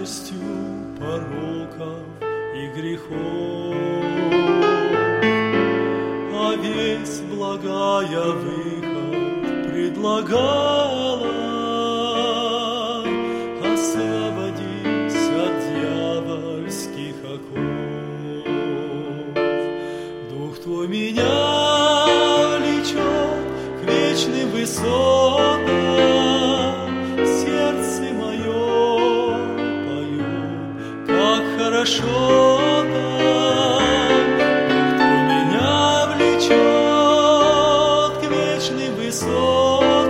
тяжестью пороков и грехов. А весть благая выход предлагала: освободись от дьявольских оков. Дух Твой меня влечет к вечным высотам, сердце мое поет, как хорошо там. Дух Твой меня влечет к вечным высотам,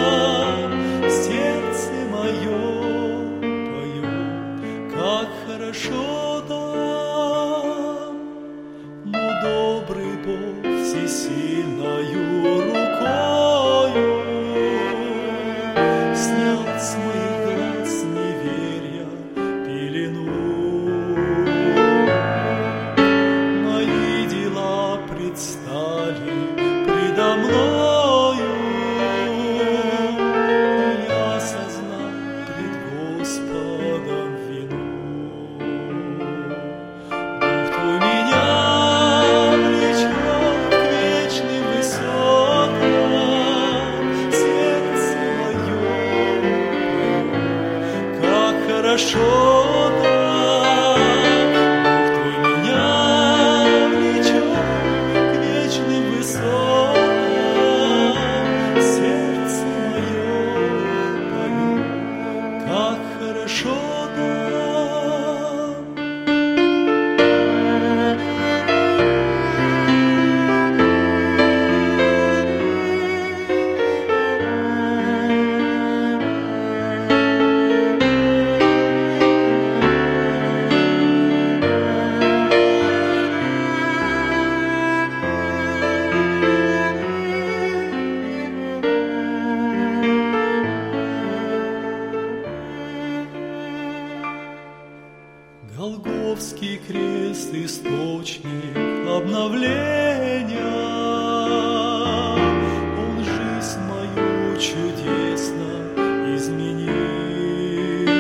сердце мое поет, как хорошо там. Но добрый Бог всесильною рукою снял с моих глаз неверия пелену. Мои дела предстали предо мною, и я сознал пред Господом вину. Дух Твой меня влечет к вечным высотам, сердце мое поет, как хорошо там. Дух Твой меня влечет к вечным высотам, сердце мое поет, как хорошо там. Голгофский крест — источник обновления. Он жизнь мою чудесно изменил.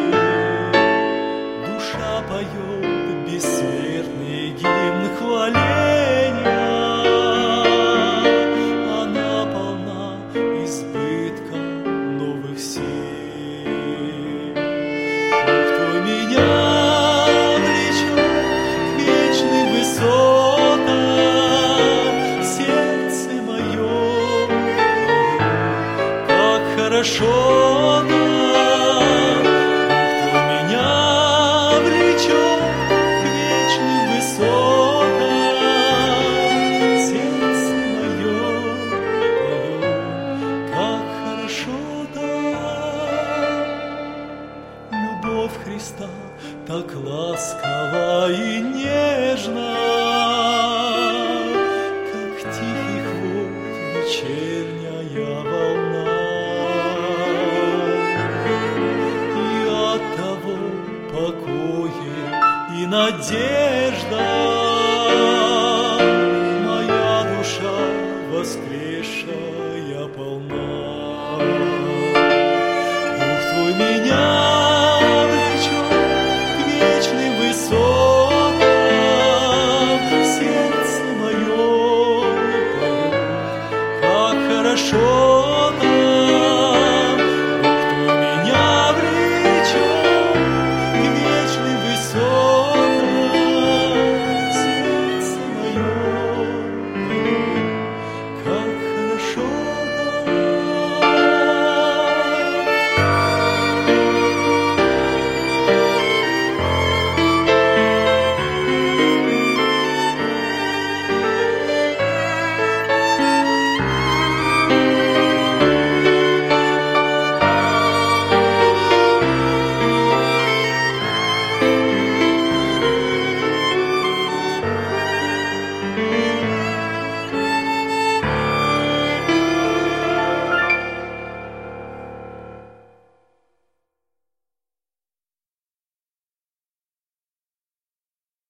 Душа поет бессмертный гимн хваления. Она полна избытка новых сил. Дух Твой меня сердце мое поет, как хорошо там. Дух Твой меня влечет к вечным высотам, сердце мое поет, как хорошо там. Любовь Христа так ласкова и нежна, как тихих вод вечерняя волна. И от того покое и надежда